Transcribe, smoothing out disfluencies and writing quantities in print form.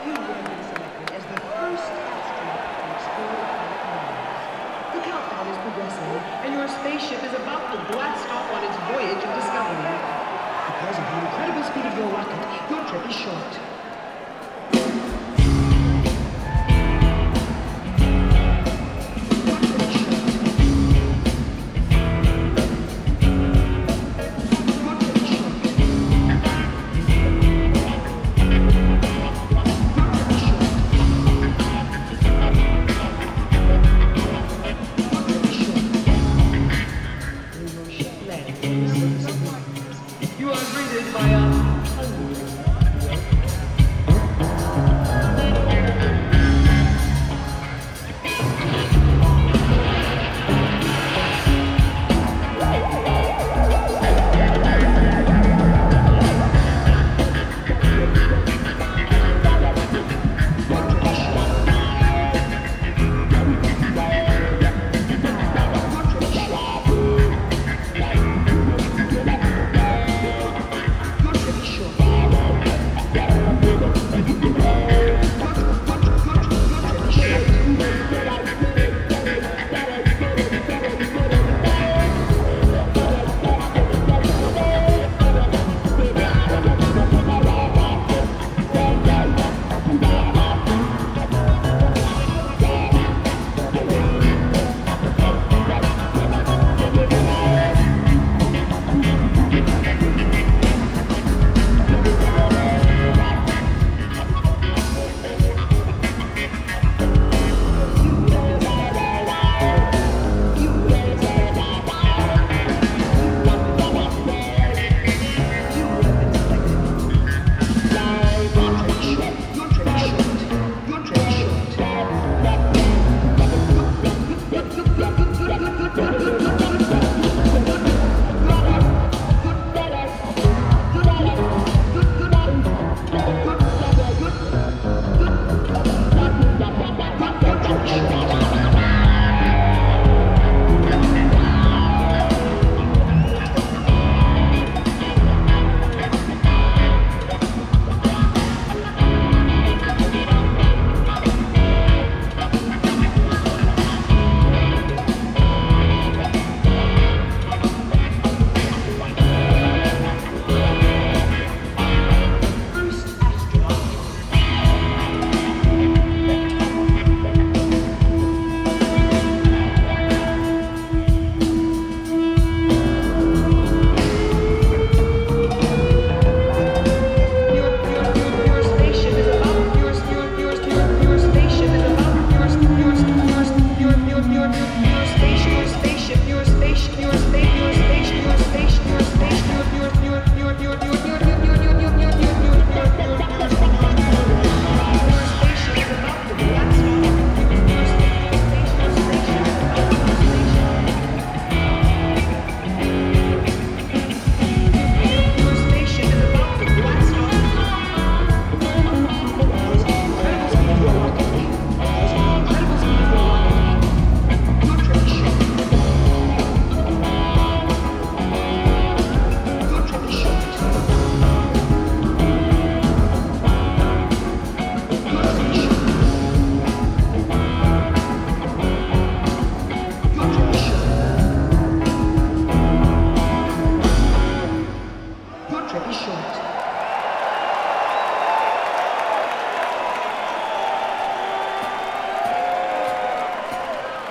You have been selected as the first astronaut to explore the planet Mars. The countdown is progressing, and your spaceship is about to blast off on its voyage of discovery. Because of the incredible speed of your rocket, your trip is short. You are greeted by your